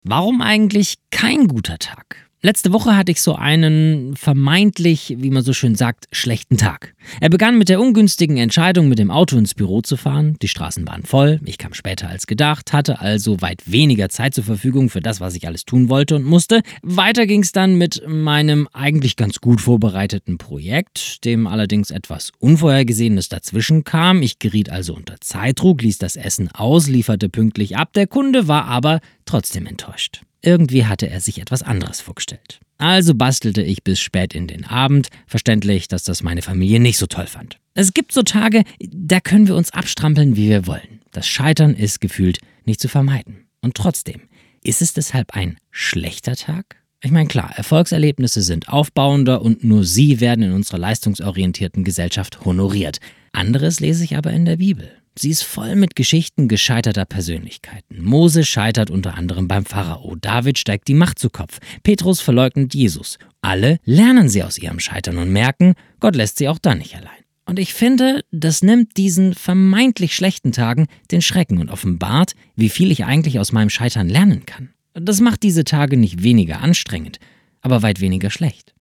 Warum eigentlich kein guter Tag? Letzte Woche hatte ich so einen vermeintlich, wie man so schön sagt, schlechten Tag. Er begann mit der ungünstigen Entscheidung, mit dem Auto ins Büro zu fahren. Die Straßen waren voll, ich kam später als gedacht, hatte also weit weniger Zeit zur Verfügung für das, was ich alles tun wollte und musste. Weiter ging es dann mit meinem eigentlich ganz gut vorbereiteten Projekt, dem allerdings etwas Unvorhergesehenes dazwischen kam. Ich geriet also unter Zeitdruck, ließ das Essen aus, lieferte pünktlich ab. Der Kunde war aber trotzdem enttäuscht. Irgendwie hatte er sich etwas anderes vorgestellt. Also bastelte ich bis spät in den Abend. Verständlich, dass das meine Familie nicht so toll fand. Es gibt so Tage, da können wir uns abstrampeln, wie wir wollen. Das Scheitern ist gefühlt nicht zu vermeiden. Und trotzdem, ist es deshalb ein schlechter Tag? Ich meine, klar, Erfolgserlebnisse sind aufbauender und nur sie werden in unserer leistungsorientierten Gesellschaft honoriert. Anderes lese ich aber in der Bibel. Sie ist voll mit Geschichten gescheiterter Persönlichkeiten. Mose scheitert unter anderem beim Pharao. David steigt die Macht zu Kopf. Petrus verleugnet Jesus. Alle lernen sie aus ihrem Scheitern und merken, Gott lässt sie auch dann nicht allein. Und ich finde, das nimmt diesen vermeintlich schlechten Tagen den Schrecken und offenbart, wie viel ich eigentlich aus meinem Scheitern lernen kann. Das macht diese Tage nicht weniger anstrengend, aber weit weniger schlecht.